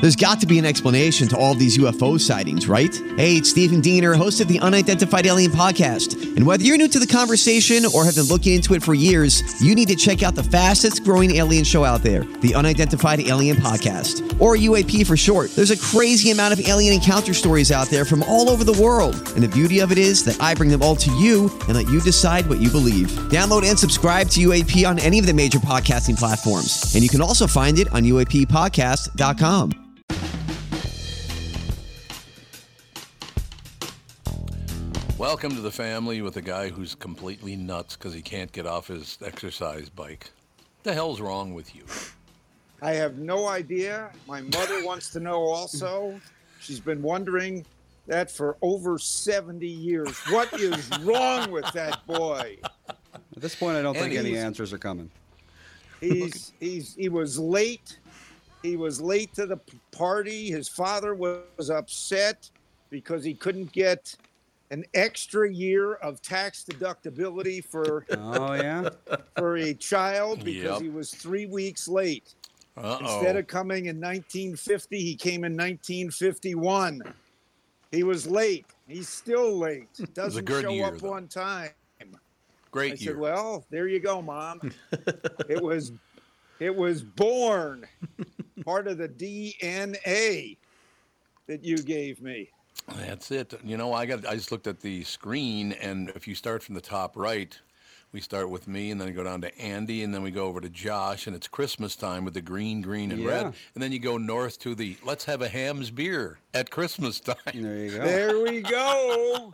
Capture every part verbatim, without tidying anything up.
There's got to be an explanation to all of these U F O sightings, right? Hey, it's Stephen Diener, host of the Unidentified Alien Podcast. And whether you're new to the conversation or have been looking into it for years, you need to check out the fastest growing alien show out there, the Unidentified Alien Podcast, or U A P for short. There's a crazy amount of alien encounter stories out there from all over the world. And the beauty of it is that I bring them all to you and let you decide what you believe. Download and subscribe to U A P on any of the major podcasting platforms. And you can also find it on U A P podcast dot com. Welcome to the family with a guy who's completely nuts because he can't get off his exercise bike. The hell's wrong with you? I have no idea. My mother wants to know also. She's been wondering that for over seventy years. What is wrong with that boy? At this point, I don't And think any he's- answers are coming. He's he's he was late. He was late to the p- party. His father was upset because he couldn't get an extra year of tax deductibility for Oh, yeah? for a child because Yep. he was three weeks late. Uh-oh. Instead of coming in nineteen fifty, he came in nineteen fifty-one. He was late. He's still late. Doesn't good show year, up though. on time. Great I year. said, "Well, there you go, Mom. it was, it was born part of the D N A that you gave me." That's it. You know, I got. I just looked at the screen, and if you start from the top right, we start with me, and then we go down to Andy, and then we go over to Josh, and it's Christmas time with the green, green, and Yeah. red. And then you go north to the let's have a Ham's beer at Christmas time. There you go. There we go.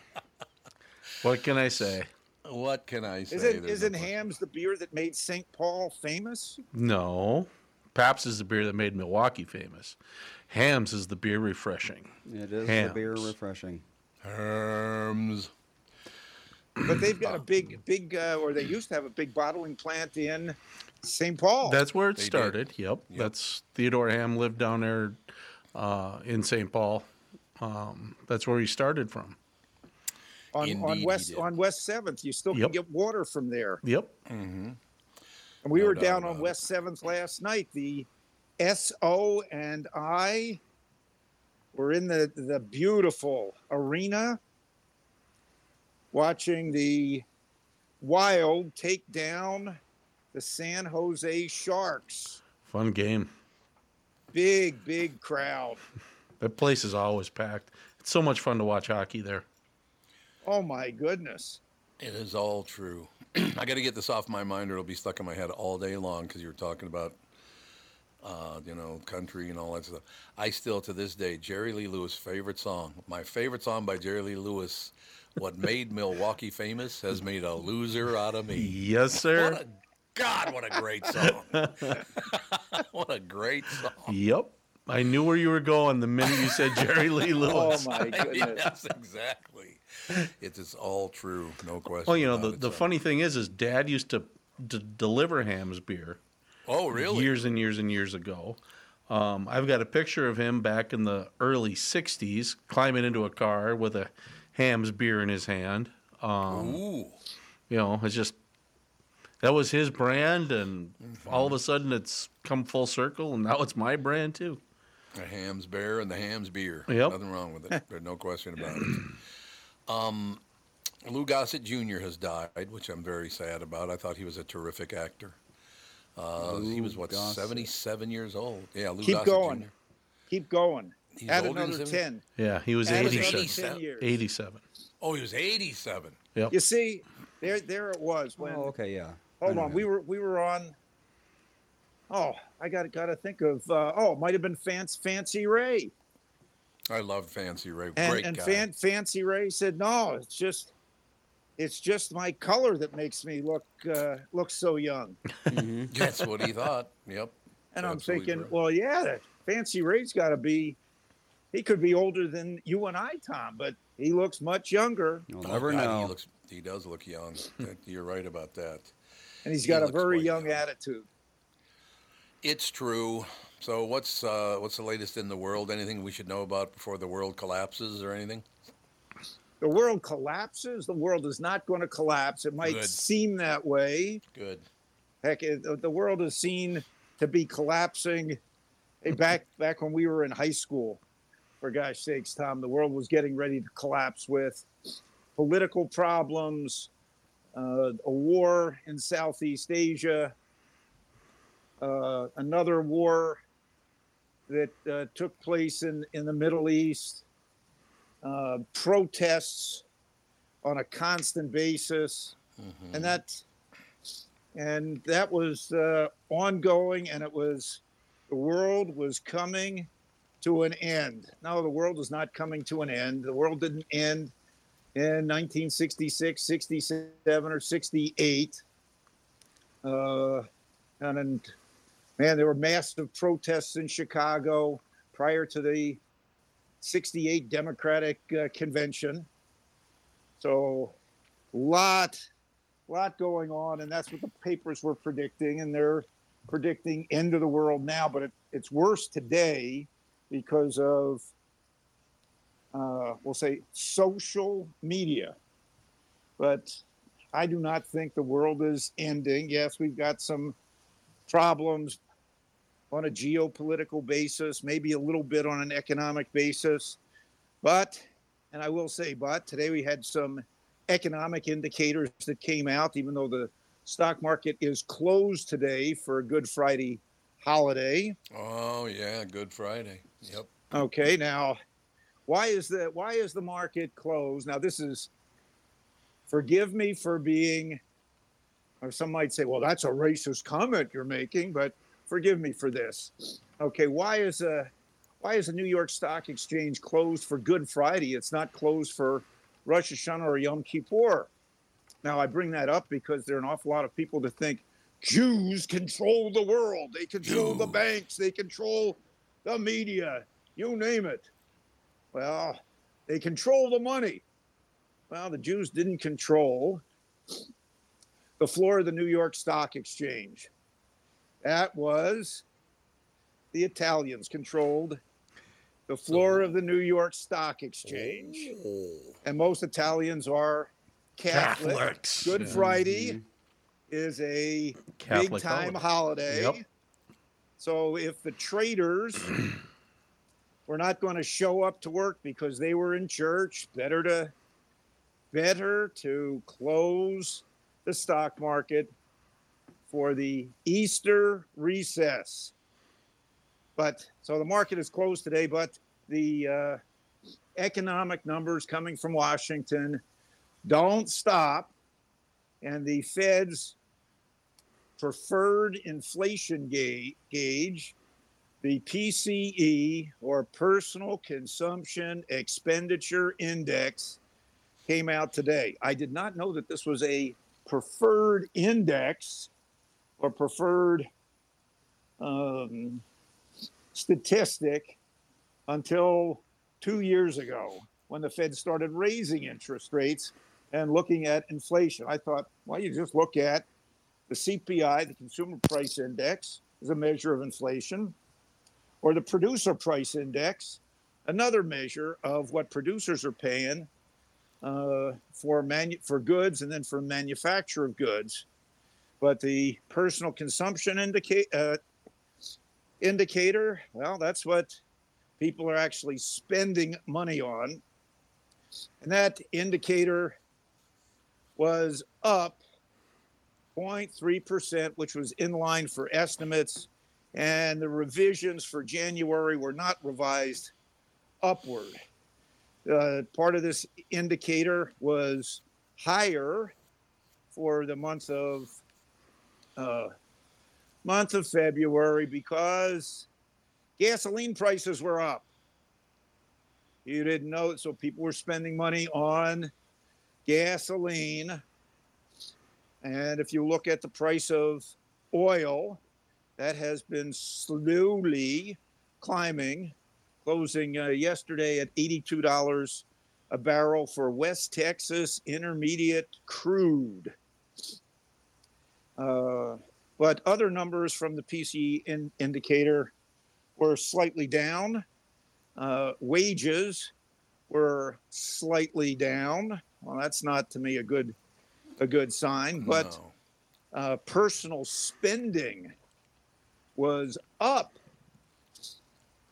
What can I say? What can I say? Isn't There's isn't no question. Ham's the beer that made Saint Paul famous? No. Pabst is the beer that made Milwaukee famous. Ham's is the beer refreshing. It is Hams. the beer refreshing. Herms. But they've got a big, big, uh, or they used to have a big bottling plant in Saint Paul. That's where it They did. started. Yep. Yep. That's Theodore Ham lived down there uh, in Saint Paul. Um, that's where he started from. on, Indeed on he West did. on West Seventh. You still Yep. can get water from there. Yep. And we No were doubt down about on it. West Seventh last night. The S O and I were in the the beautiful arena watching the Wild take down the San Jose Sharks. Fun game. Big, big crowd. That place is always packed. It's so much fun to watch hockey there. Oh my goodness. It is all true. I got to get this off my mind, or it'll be stuck in my head all day long because you were talking about, uh, you know, country and all that stuff. I still, to this day, Jerry Lee Lewis' favorite song, my favorite song by Jerry Lee Lewis, what made Milwaukee famous has made a loser out of me. Yes, sir. What a, God, what a great song. What a great song. Yep. I knew where you were going the minute you said Jerry Lee Oh Lewis. my goodness. Yes, exactly. It is all true, no question. Well, you know, about the, it, the so. funny thing is, is Dad used to d- deliver Ham's beer Oh, really? years and years and years ago. Um, I've got a picture of him back in the early sixties climbing into a car with a Ham's beer in his hand. Um, Ooh. you know, it's just, that was his brand, and Mm-hmm. all of a sudden it's come full circle, and now it's my brand too. The Ham's bear and the Ham's beer. Yep. Nothing wrong with it. There's no question about it. Um, Lou Gossett Junior has died, which I'm very sad about. I thought he was a terrific actor. Uh, he was, what, Gossett. seventy-seven years old? Yeah, Lou Keep Gossett going. Junior Keep going. He's Add older than another seventy? ten. Yeah, he was Add another eighty-seven. ten years. eighty-seven. Oh, he was eighty-seven. Yep. You see, there there it was when Oh, okay, yeah. I hold know on, him. we were we were on oh, I got gotta think of uh, oh, it might have been Fancy Fancy Ray. I loved Fancy Ray. And Great and guy. Fan, Fancy Ray said, "No, it's just it's just my color that makes me look uh, look so young." That's what he thought. Yep. And I'm Absolutely thinking, correct. well, yeah, that Fancy Ray's got to be he could be older than you and I, Tom, but he looks much younger, You'll Oh, never God, know. He, looks, he does look young. That- You're right about that. and he's He got a looks very quite young young. attitude. It's true. So what's uh, what's the latest in the world? Anything we should know about before the world collapses or anything? The world collapses. The world is not going to collapse. It might Good. seem that way. Good. Heck, it, the world is seen to be collapsing Hey, back back when we were in high school, for gosh sakes, Tom, the world was getting ready to collapse with political problems, uh, a war in Southeast Asia, uh, another war that uh, took place in, in the Middle East, uh, protests on a constant basis, mm-hmm. and that and that was uh, ongoing, and it was the world was coming to an end. No, the world was not coming to an end. The world didn't end in nineteen sixty-six, sixty-seven, or sixty-eight. Uh, and, and man, there were massive protests in Chicago prior to the sixty-eight Democratic uh, Convention. So, lot, lot going on, and that's what the papers were predicting, and they're predicting end of the world now. But it, it's worse today because of, uh, we'll say, social media. But I do not think the world is ending. Yes, we've got some problems on a geopolitical basis, maybe a little bit on an economic basis. But, and I will say, but today we had some economic indicators that came out, even though the stock market is closed today for a Good Friday holiday. Oh, yeah, Good Friday. Yep. Okay, now, why is the why is the market closed? Now, this is, forgive me for being, or some might say, well, that's a racist comment you're making, but forgive me for this. Okay, why is a why is the New York Stock Exchange closed for Good Friday? It's not closed for Rosh Hashanah or Yom Kippur. Now, I bring that up because there are an awful lot of people that think Jews control the world. They control Jew. the banks. They control the media. You name it. Well, they control the money. Well, the Jews didn't control the floor of the New York Stock Exchange. That was the Italians controlled the floor of the New York Stock Exchange. Oh. And most Italians are Catholic. Catholics. Good Yeah. Friday Mm-hmm. is a Catholic big time holiday. holiday. Yep. So if the traders were not going to show up to work because they were in church, better to better to close the stock market for the Easter recess. But so the market is closed today, but the uh, economic numbers coming from Washington don't stop. And the Fed's preferred inflation ga- gauge, the P C E, or Personal Consumption Expenditure Index, came out today. I did not know that this was a preferred index or preferred um, statistic until two years ago when the Fed started raising interest rates and looking at inflation. I thought, well, you just look at the C P I, the Consumer Price Index, is a measure of inflation, or the Producer Price Index, another measure of what producers are paying uh, for manu- for goods and then for manufacture of goods. But the Personal Consumption indica- uh, Indicator, well, that's what people are actually spending money on. And that indicator was up zero point three percent, which was in line for estimates. And the revisions for January were not revised upward. Uh, part of this indicator was higher for the month of uh, month of February because gasoline prices were up. You didn't know it, so people were spending money on gasoline. And if you look at the price of oil, that has been slowly climbing, closing uh, yesterday at eighty-two dollars a barrel for West Texas Intermediate crude. Uh, but other numbers from the P C E in, indicator were slightly down. Uh, wages were slightly down. Well, that's not to me a good a good sign. But No. uh, personal spending was up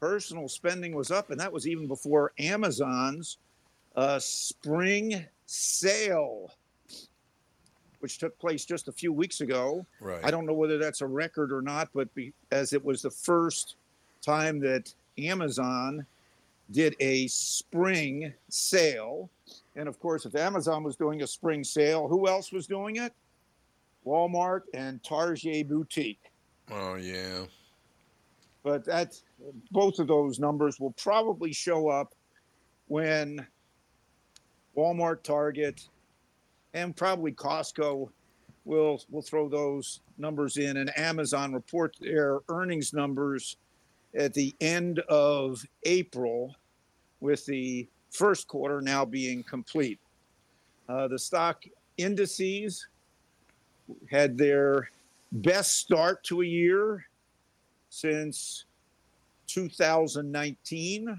personal spending was up, and that was even before Amazon's uh, spring sale, which took place just a few weeks ago. Right. I don't know whether that's a record or not, but be, as it was the first time that Amazon did a spring sale. And of course, if Amazon was doing a spring sale, who else was doing it? Walmart and Target Boutique. Oh, yeah. But that, both of those numbers will probably show up when Walmart, Target, and probably Costco will will throw those numbers in, and Amazon report their earnings numbers at the end of April, with the first quarter now being complete. Uh, the stock indices had their best start to a year since two thousand nineteen,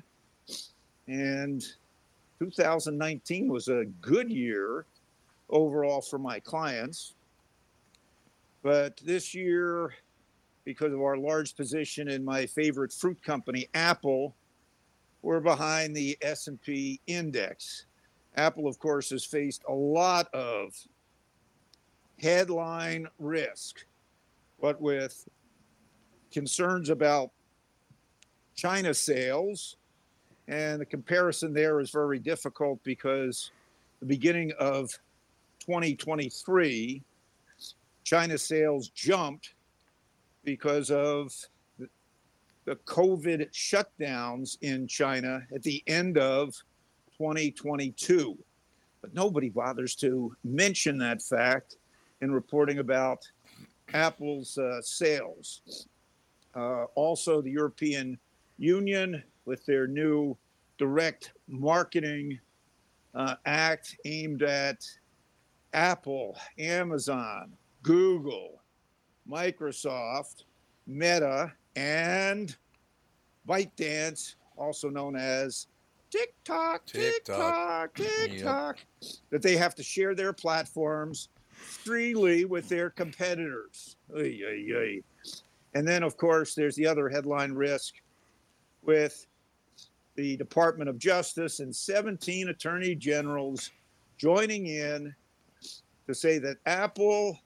and two thousand nineteen was a good year overall for my clients. But this year, because of our large position in my favorite fruit company, Apple, we're behind the S and P index. Apple, of course, has faced a lot of headline risk, but with concerns about China sales, and the comparison there is very difficult because the beginning of twenty twenty-three, China sales jumped because of the, the COVID shutdowns in China at the end of twenty twenty-two. But nobody bothers to mention that fact in reporting about Apple's uh, sales. Uh, also, the European Union, with their new direct marketing uh, act aimed at Apple, Amazon, Google, Microsoft, Meta, and ByteDance, also known as TikTok, TikTok, TikTok, TikTok, yep. that they have to share their platforms freely with their competitors. Oy, oy, oy. And then, of course, there's the other headline risk with the Department of Justice and seventeen attorney generals joining in to say that Apple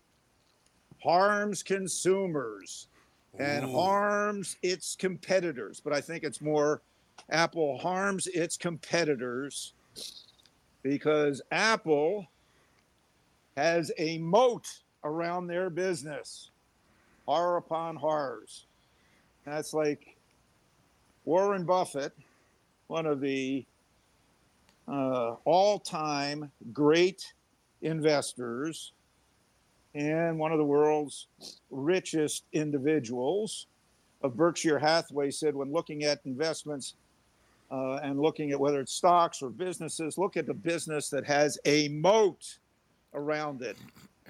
harms consumers and Ooh. harms its competitors. But I think it's more Apple harms its competitors because Apple has a moat around their business. Horror upon horrors. That's like Warren Buffett, one of the uh, all-time great investors and one of the world's richest individuals of Berkshire Hathaway, said when looking at investments uh, and looking at whether it's stocks or businesses, look at the business that has a moat around it,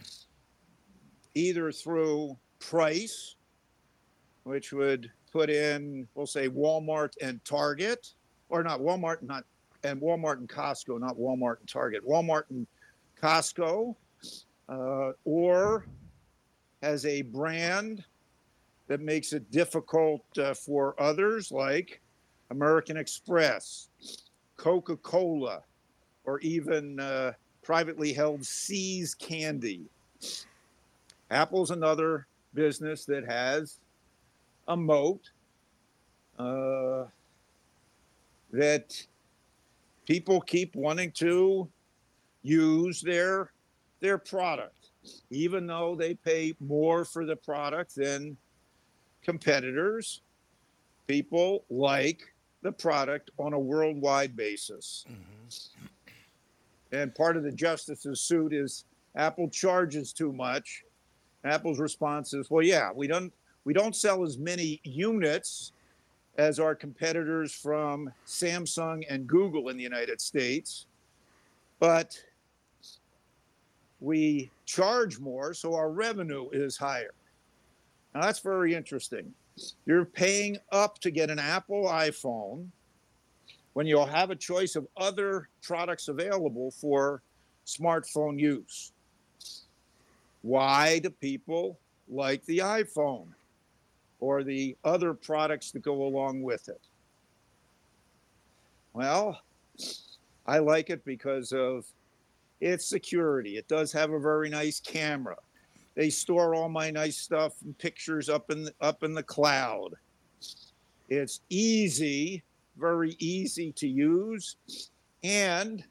either through price, which would put in, we'll say, Walmart and Target, or not Walmart, not and Walmart and Costco, not Walmart and Target, Walmart and Costco, uh, or has a brand that makes it difficult uh, for others, like American Express, Coca-Cola, or even uh, privately held See's Candy. Apple's another business that has a moat uh, that people keep wanting to use their their product, even though they pay more for the product than competitors. People like the product on a worldwide basis. Mm-hmm. And part of the justice's suit is Apple charges too much. Apple's response is, well, yeah, we don't we don't sell as many units as our competitors from Samsung and Google in the United States, but we charge more, so our revenue is higher. Now, that's very interesting. You're paying up to get an Apple iPhone when you'll have a choice of other products available for smartphone use. Why do people like the iPhone? or the other products that go along with it? Well, I like it because of its security. It does have a very nice camera. They store all my nice stuff and pictures up in the, up in the cloud. It's easy, very easy to use, and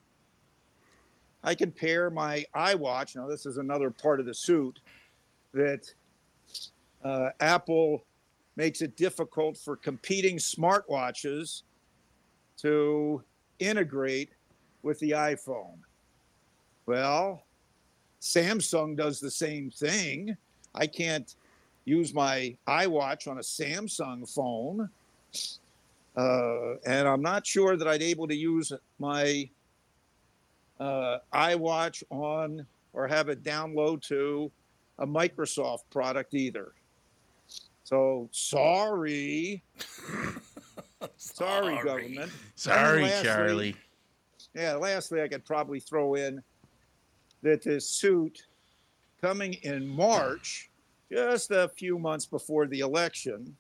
I can pair my iWatch. Now, this is another part of the suit that uh, Apple makes it difficult for competing smartwatches to integrate with the iPhone. Well, Samsung does the same thing. I can't use my iWatch on a Samsung phone. Uh, and I'm not sure that I'd able to use my uh, iWatch on or have it download to a Microsoft product either. So sorry. sorry, Sorry. government. Sorry, lastly, Charlie. Yeah, lastly, I could probably throw in that this suit coming in March, just a few months before the election,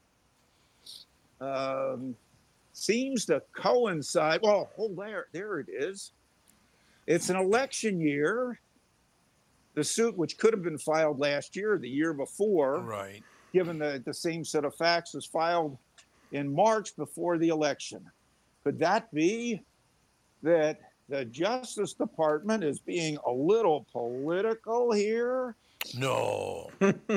um, seems to coincide. Well, hold there, there it is. It's an election year. The suit, which could have been filed last year, or the year before, Right. given the, the same set of facts, was filed in March before the election. Could that be that the Justice Department is being a little political here? No.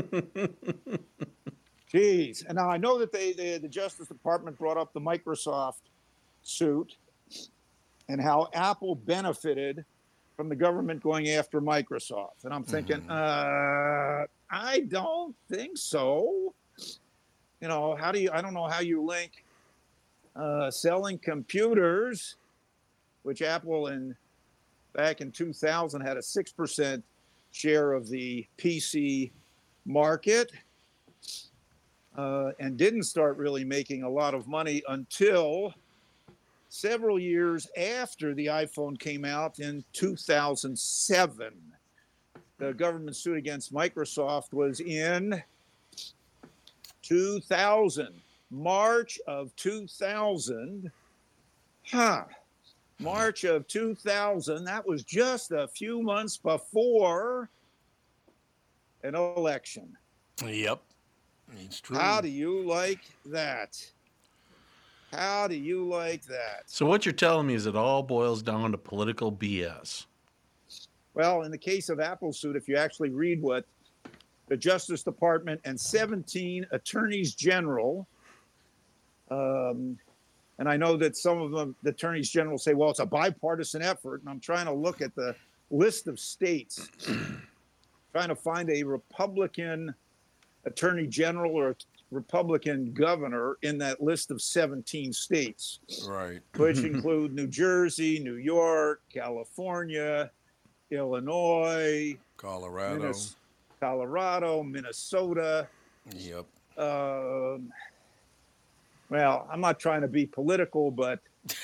Jeez. And now I know that they, they the Justice Department brought up the Microsoft suit and how Apple benefited from the government going after Microsoft. And I'm thinking, mm-hmm. uh, I don't think so. You know, how do you, I don't know how you link uh, selling computers, which Apple in back in two thousand had a six percent share of the P C market, uh, and didn't start really making a lot of money until several years after the iPhone came out in two thousand seven. The government suit against Microsoft was in two thousand, March of two thousand. Huh. March of two thousand. That was just a few months before an election. Yep. It's true. How do you like that? How do you like that? So what you're telling me is it all boils down to political B S. Well, in the case of Apple's suit, if you actually read what the Justice Department and seventeen attorneys general, um, and I know that some of them, the attorneys general, say, well, it's a bipartisan effort. And I'm trying to look at the list of states, trying to find a Republican attorney general or a Republican governor in that list of seventeen states, right? Which include New Jersey, New York, California, Illinois, Colorado, Minnes- Colorado, Minnesota. Yep. Um, well, I'm not trying to be political, but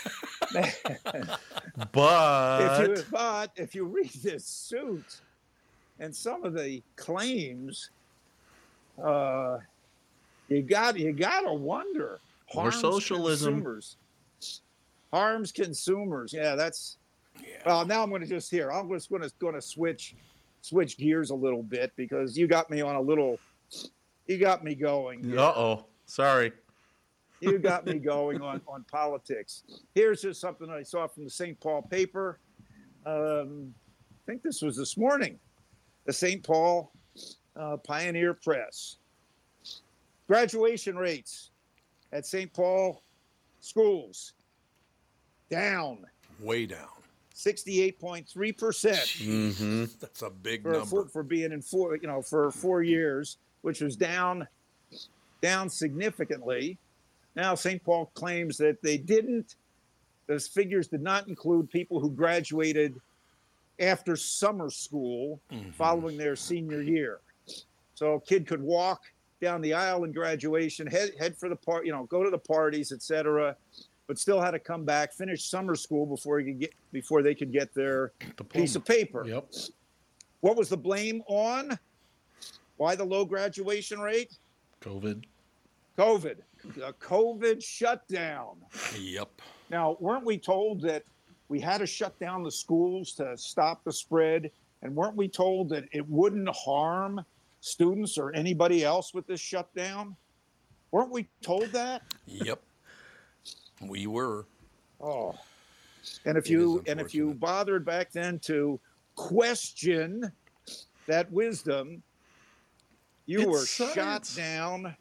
but if you but if you read this suit and some of the claims, uh, you got you gotta wonder. More socialism. Consumers. Harms consumers. Yeah, that's. Yeah. Well, now I'm going to just here. I'm just going to going to switch switch gears a little bit because you got me on a little. You got me going. Uh oh. Sorry. You got me going on, on politics. Here's just something I saw from the Saint Paul paper. Um, I think this was this morning. The Saint Paul uh, Pioneer Press. Graduation rates at Saint Paul schools down. Way down. sixty-eight point three percent. Mm-hmm. That's a big for, number. for, for being in four, you know, for four years, which was down, down significantly. Now, Saint Paul claims that they didn't, those figures did not include people who graduated after summer school mm-hmm. following their senior year. So a kid could walk down the aisle in graduation, head head for the part, you know, go to the parties, et cetera, but still had to come back, finish summer school before he could get before they could get their Diploma. Piece of paper. Yep. What was the blame on? Why the low graduation rate? COVID. COVID, a COVID shutdown. Yep. Now, weren't we told that we had to shut down the schools to stop the spread? And weren't we told that it wouldn't harm students or anybody else with this shutdown? Weren't we told that? Yep. We were. Oh. And if It you is and if you unfortunate. bothered back then to question that wisdom, you It's were science. shot down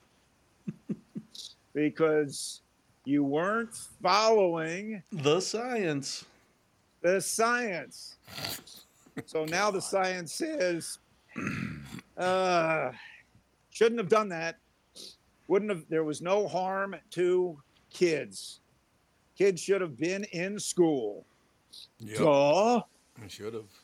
because you weren't following The science. the science. So now the science says, uh, shouldn't have done that. Wouldn't have. There was no harm to kids. Kids should have been in school. Yep. Duh. We should have.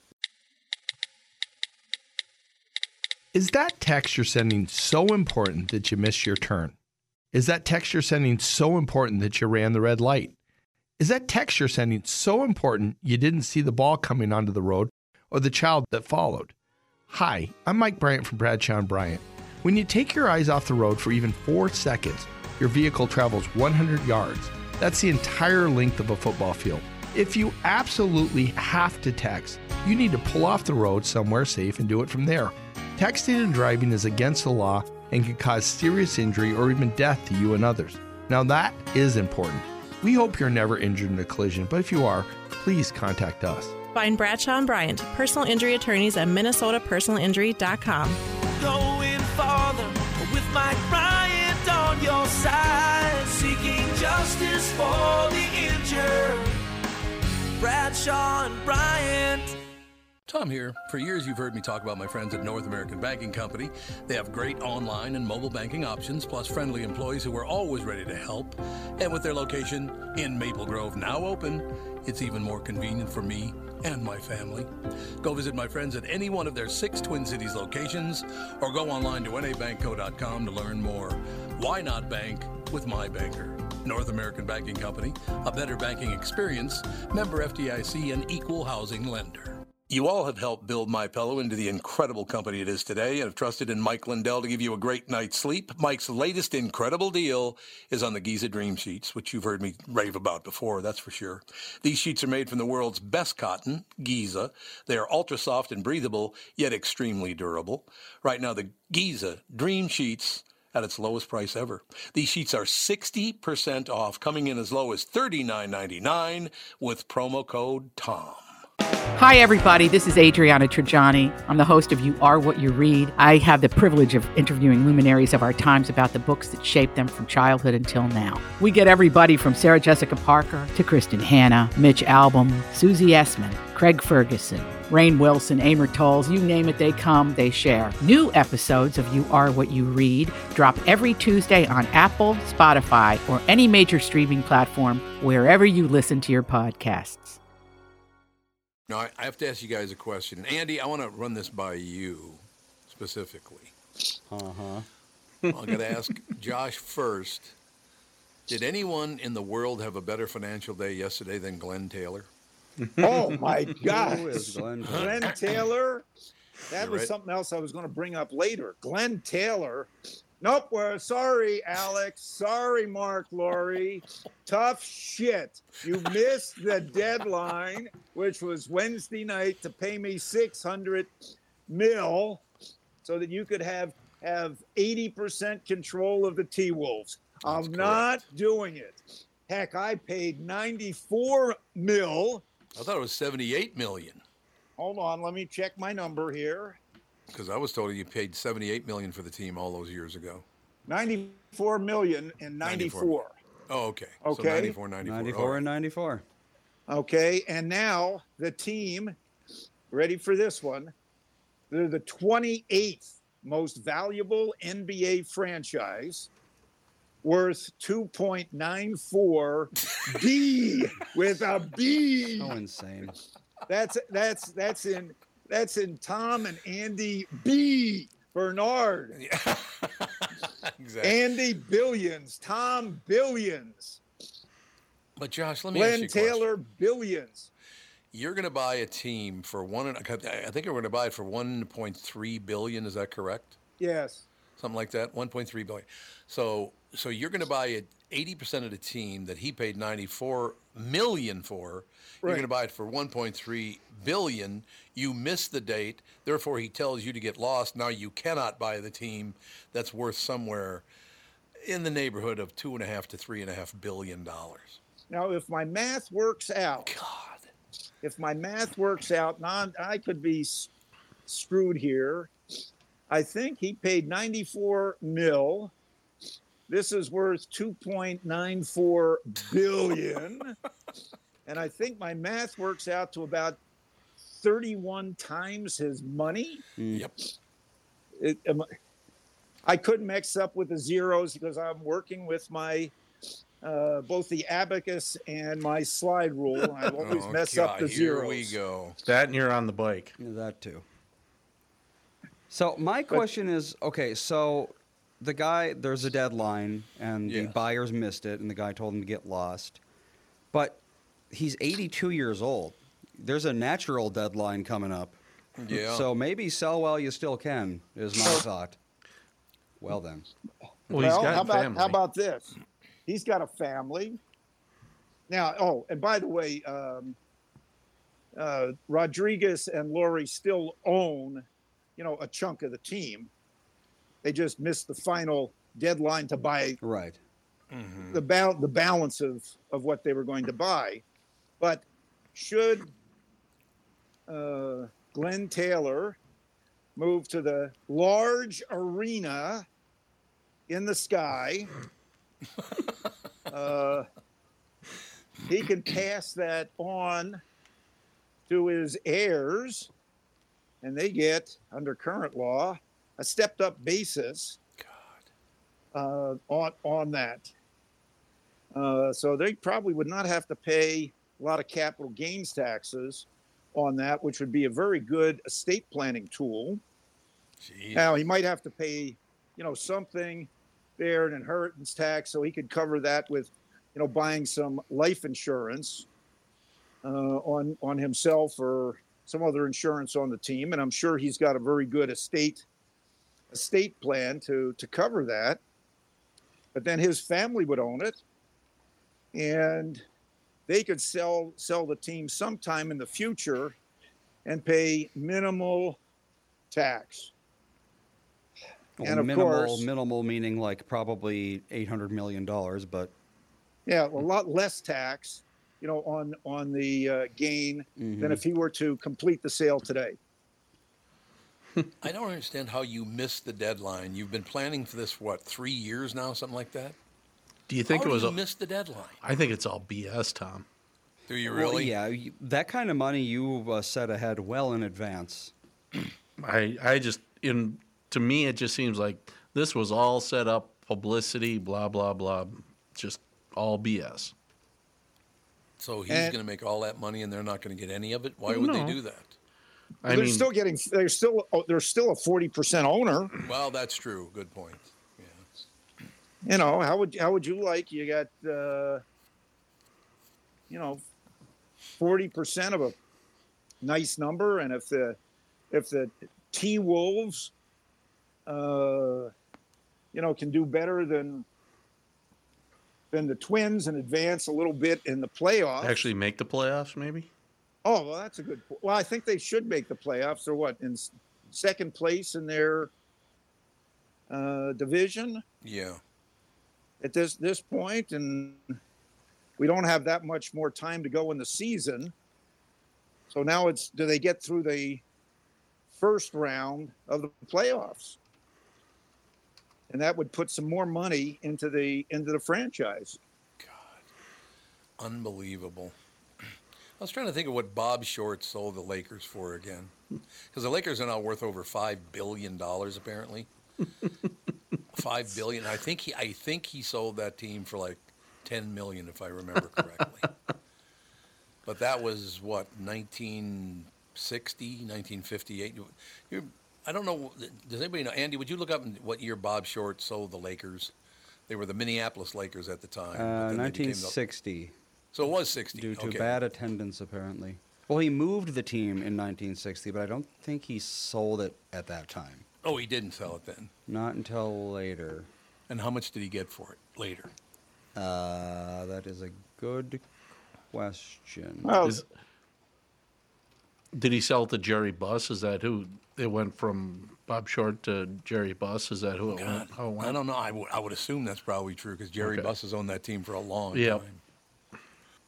Is that text you're sending so important that you missed your turn? Is that text you're sending so important that you ran the red light? Is that text you're sending so important you didn't see the ball coming onto the road or the child that followed? Hi, I'm Mike Bryant from Bradshaw and Bryant. When you take your eyes off the road for even four seconds, your vehicle travels one hundred yards. That's the entire length of a football field. If you absolutely have to text, you need to pull off the road somewhere safe and do it from there. Texting and driving is against the law and can cause serious injury or even death to you and others. Now that is important. We hope you're never injured in a collision, but if you are, please contact us. Find Bradshaw and Bryant, personal injury attorneys at minnesota personal injury dot com. Going farther with Mike Bryant on your side, seeking justice for the injured. Bradshaw and Bryant. Tom here. For years, you've heard me talk about my friends at North American Banking Company. They have great online and mobile banking options, plus friendly employees who are always ready to help. And with their location in Maple Grove now open, it's even more convenient for me and my family. Go visit my friends at any one of their six Twin Cities locations or go online to N A bank co dot com to learn more. Why not bank with my banker? North American Banking Company, a better banking experience, member F D I C, and equal housing lender. You all have helped build MyPillow into the incredible company it is today and have trusted in Mike Lindell to give you a great night's sleep. Mike's latest incredible deal is on the Giza Dream Sheets, which you've heard me rave about before, that's for sure. These sheets are made from the world's best cotton, Giza. They are ultra soft and breathable, yet extremely durable. Right now, the Giza Dream Sheets at its lowest price ever. These sheets are sixty percent off, coming in as low as thirty-nine ninety-nine with promo code TOM. Hi, everybody. This is Adriana Trajani. I'm the host of You Are What You Read. I have the privilege of interviewing luminaries of our times about the books that shaped them from childhood until now. We get everybody from Sarah Jessica Parker to Kristen Hanna, Mitch Albom, Susie Essman, Craig Ferguson, Rainn Wilson, Amor Tolls, you name it, they come, they share. New episodes of You Are What You Read drop every Tuesday on Apple, Spotify, or any major streaming platform wherever you listen to your podcasts. Now, I I have to ask you guys a question. Andy, I want to run this by you specifically. Uh-huh. I'm going to ask Josh first. Did anyone in the world have a better financial day yesterday than Glenn Taylor? Oh my gosh. Who is Glenn Taylor? Glenn Taylor. That You're was right. something else I was going to bring up later. Glenn Taylor. Nope, we're sorry, Alex. Sorry, Mark Laurie. Tough shit. You missed the deadline, which was Wednesday night, to pay me six hundred mil so that you could have have eighty percent control of the T-Wolves. I'm correct. not doing it. Heck, I paid ninety-four mil. I thought it was seventy-eight million Hold on, let me check my number here. because I was told you paid seventy-eight million for the team all those years ago. ninety-four million and ninety-four. ninety-four. Oh, okay. Okay. So ninety-four, ninety-four. ninety-four All right. and ninety-four. Okay, and now the team, ready for this one? They're the twenty-eighth most valuable N B A franchise, worth two point nine four B with a B. How insane. That's that's that's in that's in Tom and Andy B. Bernard. Yeah. Exactly. Andy Billions, Tom Billions, But Josh, let me ask you Glenn a question. Taylor Billions. You're going to buy a team for one. and- I think you're going to buy it for one point three billion. Is that correct? Yes. something like that. one point three billion. So so you're going to buy it eighty percent of the team that he paid ninety-four million for. You're Right. going to buy it for one point three billion. You missed the date. Therefore, he tells you to get lost. Now you cannot buy the team that's worth somewhere in the neighborhood of two and a half to three and a half billion dollars. Now, if my math works out, God, if my math works out, non, I could be s- screwed here. I think he paid ninety-four mil. This is worth two point nine four billion. And I think my math works out to about thirty-one times his money. Yep. It, um, I couldn't mix up with the zeros because I'm working with my uh, both the abacus and my slide rule. And I always Oh, mess God, up the here zeros. we go. That and you're on the bike. Yeah, that too. So my question is, okay, so the guy, there's a deadline, and the Yes. buyers missed it, and the guy told him to get lost. But he's eighty-two years old. There's a natural deadline coming up. Yeah. So maybe sell while you still can, is my thought. Well then. Well, he's got how about family. how about this? He's got a family. Now, oh, and by the way, um, uh, Rodriguez and Laurie still own, you know, a chunk of the team. They just missed the final deadline to buy Right. the bal- the balance of of what they were going to buy. But should uh, Glenn Taylor move to the large arena in the sky, uh, he can pass that on to his heirs, and they get, under current law, a stepped-up basis uh, on on that. Uh, so they probably would not have to pay a lot of capital gains taxes on that, which would be a very good estate planning tool. Jeez. Now, he might have to pay, you know, something there, an inheritance tax, so he could cover that with, you know, buying some life insurance uh, on on himself or some other insurance on the team. And I'm sure he's got a very good estate estate plan to to cover that. But then his family would own it, and they could sell sell the team sometime in the future and pay minimal tax. Well, And of minimal, course- minimal meaning like probably eight hundred million dollars, but Yeah, a lot less tax, you know, on on the uh, gain than if he were to complete the sale today. I don't understand how you missed the deadline. You've been planning for this, what, three years now, something like that? Do you think how it was? do a- you miss the deadline? I think it's all B S, Tom. Do you Well, really? yeah, you- that kind of money you uh, set ahead well in advance. I I just in to me it just seems like this was all set up, publicity, blah blah blah, just all B S. So he's And- going to make all that money, and they're not going to get any of it. Why would they No. do that? I they're mean, still getting they're still oh, they're still a forty percent owner. Well, that's true. Good point. Yeah. You know, how would how would you like you got uh, you know forty percent of a nice number, and if the if the T Wolves uh, you know can do better than than the Twins and advance a little bit in the playoffs. actually make the playoffs, maybe. Oh, well, that's a good point. Well, I think they should make the playoffs. Or what, in s- second place in their uh, division Yeah. at this this point, and we don't have that much more time to go in the season. So now it's, do they get through the first round of the playoffs? And that would put some more money into the into the franchise. Unbelievable. I was trying to think of what Bob Short sold the Lakers for again, because the Lakers are now worth over five billion dollars apparently. Five billion. I think he. I think he sold that team for like ten million, if I remember correctly. But that was what nineteen sixty, nineteen fifty-eight. You, you're, I don't know. Does anybody know? Andy, would you look up what year Bob Short sold the Lakers? They were the Minneapolis Lakers at the time. but Uh, then they became nineteen the- sixty, So it was sixty. due to okay. bad attendance, apparently. Well, he moved the team in nineteen sixty, but I don't think he sold it at that time. Oh, he didn't sell it then. Not until later. And how much did he get for it later? Uh, that is a good question. Well, Is, did he sell it to Jerry Buss? Is that who it went from? Bob Short to Jerry Buss? Is that who it God, went? How it went? I don't know. I would I would assume that's probably true because Jerry Okay. Buss has owned that team for a long Yep. time.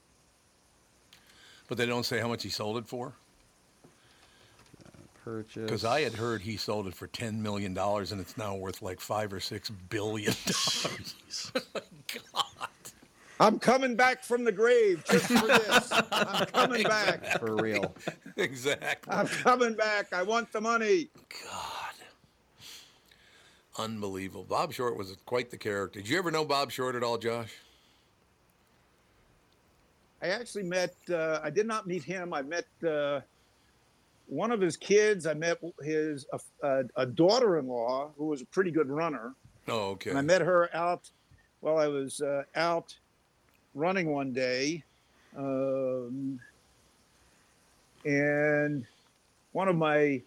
But they don't say how much he sold it for? Purchase. Because I had heard he sold it for ten million dollars and it's now worth like five or six billion dollars. God. I'm coming back from the grave just for this. I'm coming back. For real. Exactly. I'm coming back. I want the money. God. Unbelievable. Bob Short was quite the character. Did you ever know Bob Short at all, Josh? I actually met, uh, I did not meet him. I met uh, one of his kids. I met his uh, uh, a daughter-in-law who was a pretty good runner. Oh, okay. And I met her out while I was uh, out running one day. Um, and one of my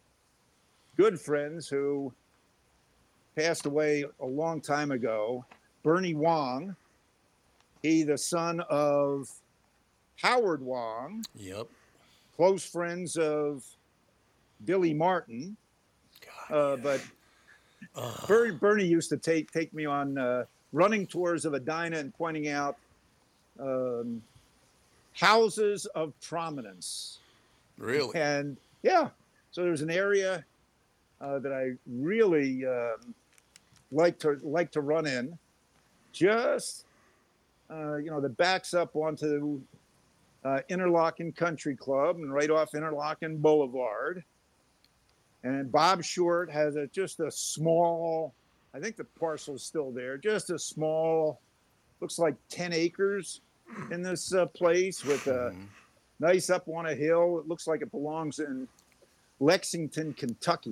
good friends who passed away a long time ago, Bernie Wong, he the son of Howard Wong, Yep. close friends of Billy Martin. God, Uh, but Bernie, Bernie used to take take me on uh, running tours of Edina and pointing out um, houses of prominence. Really? And yeah, so there's an area uh, that I really um, like to like to run in, just uh, you know, that backs up onto uh, Interlochen Country Club and right off Interlochen Boulevard. And Bob Short has a just a small, I think the parcel's still there, just a small, looks like ten acres in this uh, place with a nice up on a hill. It looks like it belongs in Lexington, Kentucky.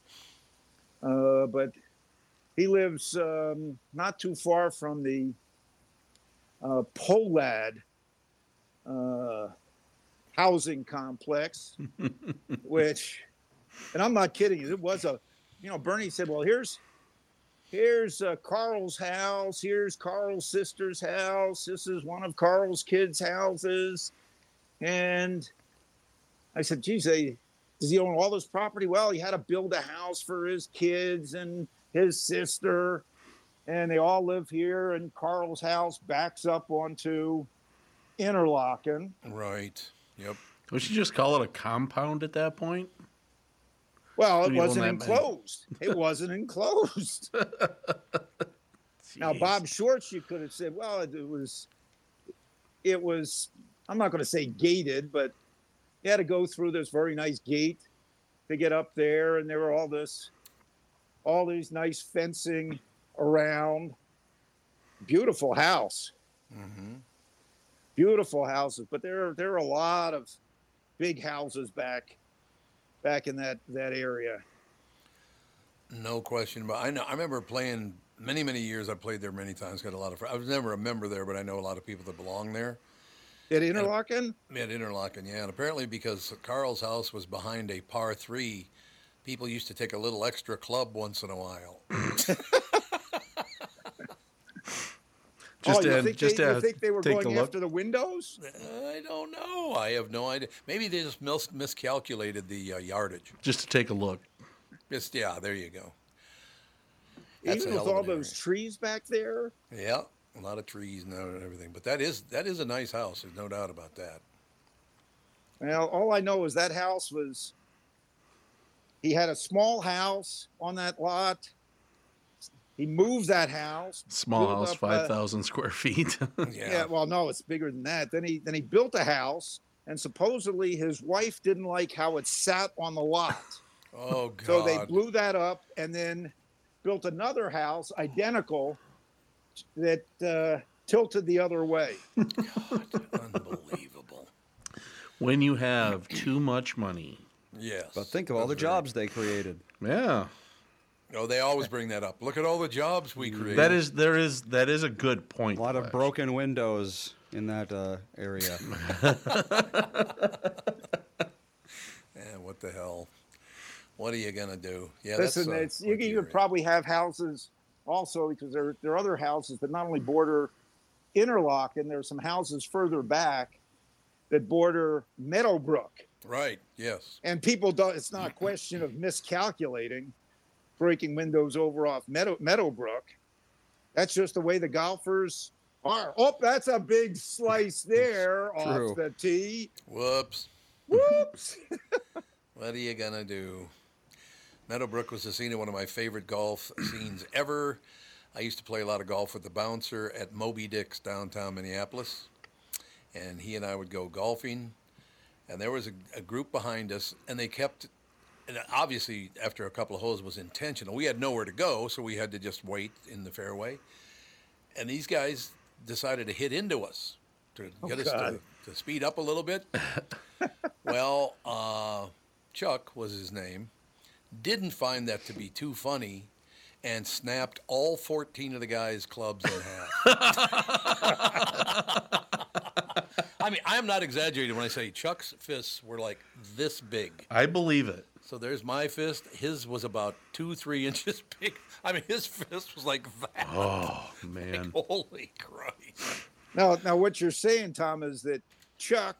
Uh, but he lives um, not too far from the uh, Polad uh, housing complex, which, and I'm not kidding you, it was a, you know, Bernie said, well, here's, here's uh, Carl's house, here's Carl's sister's house, this is one of Carl's kids' houses. And I said, geez, they, does he own all this property? Well, he had to build a house for his kids and his sister, and they all live here, and Carl's house backs up onto Interlochen. Right. Yep. We should just call it a compound at that point. Well, it When you own wasn't that many. enclosed. It wasn't enclosed. Now, Bob Shorts, you could have said, well, it was, it was, I'm not going to say gated, but you had to go through this very nice gate to get up there, and there were all this, all these nice fencing around. Beautiful house. Mm-hmm. Beautiful houses, but there are there are a lot of big houses back back in that that area. No question. But I know I remember playing many many years. I played there many times. Got a lot of friends. I was never a member there, but I know a lot of people that belong there. At Interlochen? At Interlochen, yeah. And apparently, because Carl's house was behind a par three, people used to take a little extra club once in a while. Just oh, you to, think, just they, to you think they were take a going look. after the windows? I don't know. I have no idea. Maybe they just mis- miscalculated the uh, yardage. Just to take a look. Just yeah, there you go. That's Even a with hell all of an those trees back there? Yeah, a lot of trees and everything. But that is that is a nice house. There's no doubt about that. Well, all I know is that house was, he had a small house on that lot. He moved that house. Small built house, up, uh, five thousand square feet. Yeah. Yeah, well, no, it's bigger than that. Then he then he built a house, and supposedly his wife didn't like how it sat on the lot. Oh God. So they blew that up and then built another house identical that uh, tilted the other way. God, unbelievable. When you have too much money. Yes. But think of all the That's very- jobs they created. Yeah. Oh, they always bring that up. Look at all the jobs we created. That is there is that is a good point. A lot of Flash. broken windows in that uh, area. Yeah, what the hell? What are you gonna do? Yeah, Listen, that's, uh, it's, you, you could Gary. probably have houses also because there, there are other houses that not only border Interlochen, there are some houses further back that border Meadowbrook. Right. Yes. And people don't, it's not a question of miscalculating, breaking windows over off Meadow, Meadowbrook. That's just the way the golfers are. Oh, that's a big slice there True. off the tee. Whoops. Whoops. What are you gonna do? Meadowbrook was the scene of one of my favorite golf scenes ever. I used to play a lot of golf with the bouncer at Moby Dick's downtown Minneapolis, and he and I would go golfing, and there was a, a group behind us, and they kept, and obviously after a couple of holes was intentional. We had nowhere to go, so we had to just wait in the fairway, and these guys decided to hit into us to get Oh, us to, God. to speed up a little bit. Well, uh, Chuck was his name, didn't find that to be too funny, and snapped all fourteen of the guys' clubs in half. I mean, I'm not exaggerating when I say Chuck's fists were like this big. I believe it. So there's my fist. His was about two, three inches big. I mean, his fist was like that. Oh, man. Like, holy Christ. Now, now, what you're saying, Tom, is that Chuck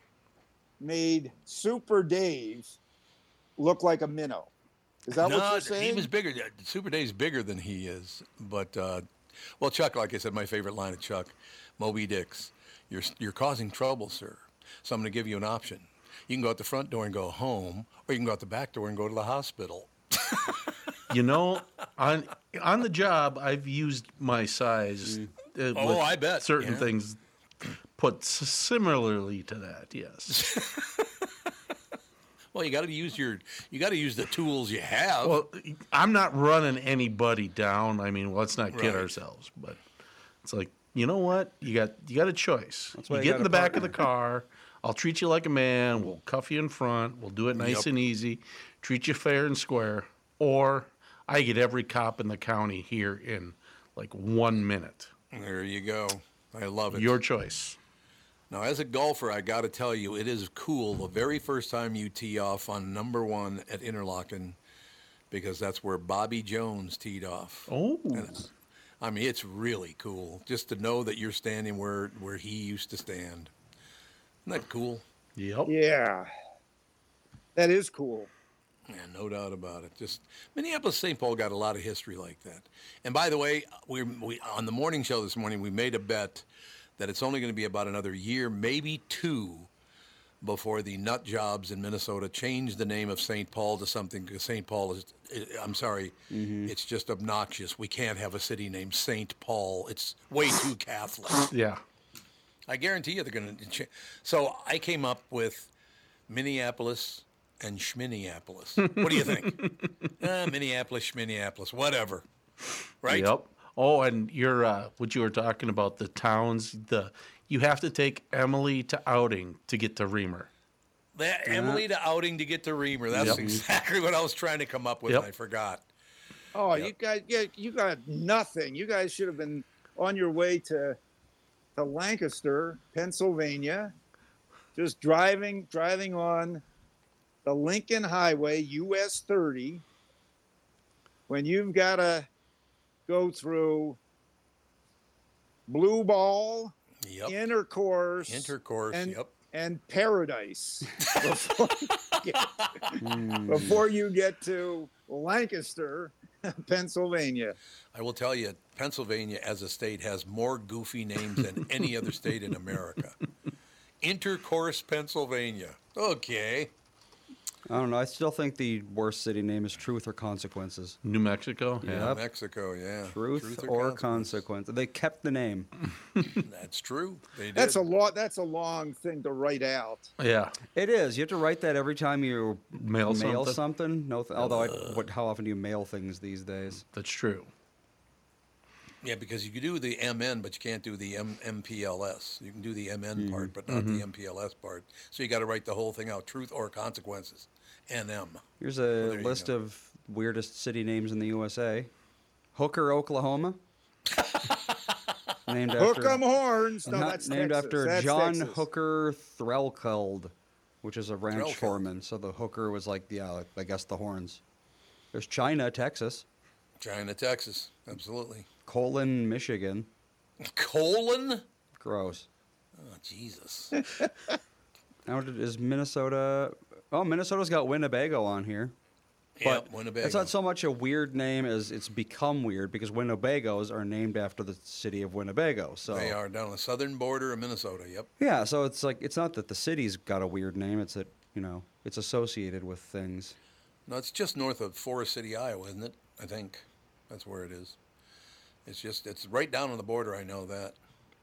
made Super Dave look like a minnow. Is that no, what you're saying? he was bigger. Super Dave's bigger than he is. But, uh, well, Chuck, like I said, my favorite line of Chuck, Moby Dick's, you're, you're causing trouble, sir. So I'm going to give you an option. You can go out the front door and go home, or you can go out the back door and go to the hospital. You know, on on the job, I've used my size. Uh, Oh, with I bet, certain yeah. things put s- similarly to that. Yes. Well, you got to use your, you got to use the tools you have. Well, I'm not running anybody down. I mean, let's not kid Right. ourselves. But it's like, you know what? You got you got a choice. That's why You you get got in a the back of partner. the car. I'll treat you like a man. We'll cuff you in front. We'll do it nice Yep. and easy. Treat you fair and square. Or I get every cop in the county here in like one minute. There you go. I love it. Your choice. Now, as a golfer, I got to tell you, it is cool the very first time you tee off on number one at Interlochen, because that's where Bobby Jones teed off. Oh. And, I mean, it's really cool just to know that you're standing where, where he used to stand. Isn't that cool? Yep. Yeah. That is cool. Yeah, no doubt about it. Just Minneapolis, Saint Paul got a lot of history like that. And by the way, we, we on the morning show this morning, we made a bet that it's only going to be about another year, maybe two, before the nut jobs in Minnesota change the name of Saint Paul to something, because Saint Paul is, I'm sorry, it's just obnoxious. We can't have a city named Saint Paul. It's way too Catholic. Yeah. I guarantee you they're going to change. So I came up with Minneapolis and Schminneapolis. What do you think? uh, Minneapolis, Schminneapolis, whatever. Right? Yep. Oh, and you're uh, what you were talking about, the towns. The you have to take Emily to outing to get to Reamer. That, Emily to outing to get to Reamer. That's Yep. exactly what I was trying to come up with, Yep. and I forgot. Oh, Yep. you guys, yeah, you got nothing. You guys should have been on your way to to Lancaster, Pennsylvania, just driving driving on the Lincoln Highway, U S thirty, when you've got to go through Blue Ball, Yep. Intercourse, Intercourse, and, yep. and Paradise before you get, before you get to Lancaster, Pennsylvania. I will tell you, Pennsylvania as a state has more goofy names than any other state in America. Intercourse, Pennsylvania. Okay. I don't know. I still think the worst city name is Truth or Consequences. New Mexico. Yeah. Yeah. Yep. Mexico, yeah. Truth, or consequence. They kept the name. That's true. They did. That's a lot. That's a long thing to write out. Yeah. It is. You have to write that every time you Mail mail something. something. No, th- although, I, what, how often do you mail things these days? That's true. Yeah, because you can do the M N, but you can't do the M- MPLS. You can do the M N Mm-hmm. part, but not the M P L S part. So you got to write the whole thing out: truth or consequences. N M. Here's a there you list go. of weirdest city names in the U S A. Hooker, Oklahoma. named Hook after 'em horns. No, not that's named Texas. after That's John Texas. Hooker Threlkeld. which is a ranch Trail kill. foreman. So the hooker was like, yeah, I guess the horns. There's China, Texas. China, Texas. Absolutely. Colon, Michigan. Colon? Gross. Oh, Jesus. Now did- is Minnesota? Oh, Minnesota's got Winnebago on here. Yep, But Winnebago. it's not so much a weird name as it's become weird because Winnebagos are named after the city of Winnebago. So They are down on the southern border of Minnesota. Yep. yeah, so it's like it's not that the city's got a weird name; it's that you know it's associated with things. No, it's just north of Forest City, Iowa, isn't it? I think that's where it is. It's just it's right down on the border. I know that.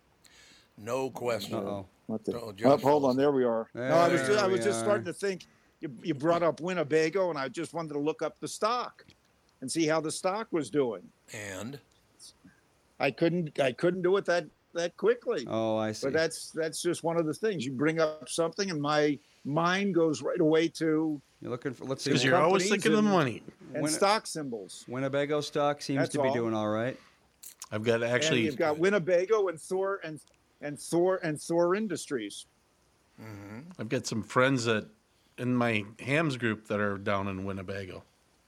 No question. Uh-oh. What the- Oh, oh, Josh hold knows. on, there we are. no, I was There just, I was we just are. starting to think. You, you brought up Winnebago, and I just wanted to look up the stock and see how the stock was doing. And I couldn't. I couldn't do it that that quickly. Oh, I see. But that's that's just one of the things. You bring up something, and my mind goes right away to You're looking for. Let's see. Because you're always companies thinking of the and- money. and Winne- stock symbols. Winnebago stock seems That's to be all. doing all right. I've got And actually. you've got Winnebago and Thor and and Thor and Thor Industries. I've got some friends that in my hams group that are down in Winnebago.